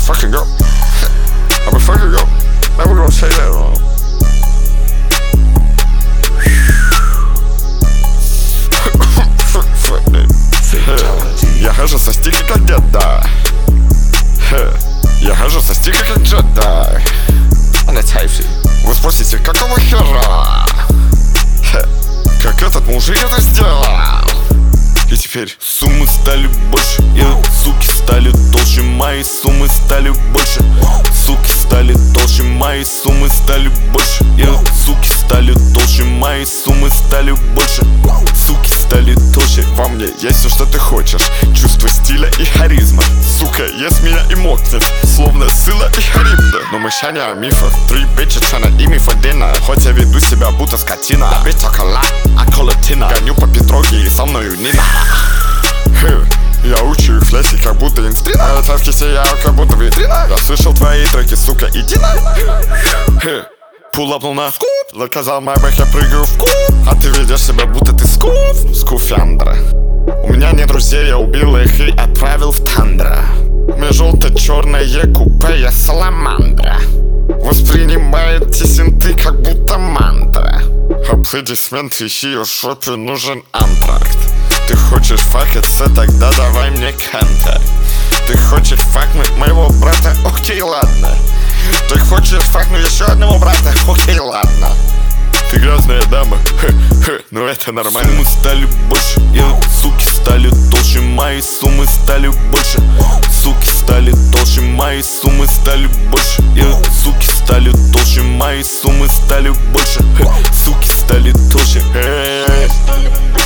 fucking go. I would fucking go. Never gonna say that wrong. Я хожу со стика как деда. Я хожу со стика как джедай. Вы спросите, какого хера? Как этот мужик это сделал? И теперь суммы стали больше, и суки стали толще, мои суммы стали больше. Суки стали толще, мои суммы стали больше, и суки стали толще, мои суммы стали больше. Суки стали толще. Во мне есть все, что ты хочешь. Чувство стиля и харизма. Сука, ест меня и мокнет, словно сила и харибда. Но мышание о мифах. 3 bitches tryna eat me for dinner. Хоть я веду себя будто скотина. Да ведь только ла, а колотина. Гоню по Петроге и со мною Нина. Я учу их фляси, как будто инстрина. А оценки сияю, как будто витрина. Я слышал твои треки, сука, иди на. Пулапнул на скуп. Заказал майбах, я прыгаю в куб. А ты ведешь себя, будто ты скуф. Скуфяндра. У меня нет друзей, я убил их и отправил в тандра. У меня желто-черное купе, я саламандра. Воспринимает синты, как будто мантра. Аплодисмент, ищи, в шопе нужен антракт. Ты хочешь факаться, тогда давай мне контакт. Ты хочешь факнуть моего брата, окей, ладно. Ты хочешь факнуть еще одного брата, окей, ладно. Ты грязная дама, но это нормально. Суммы стали больше, и суки стали толще, мои суммы стали больше. Суки стали толще, мои суммы стали больше, и суки стали толще, мои суммы стали больше. Суки стали толще.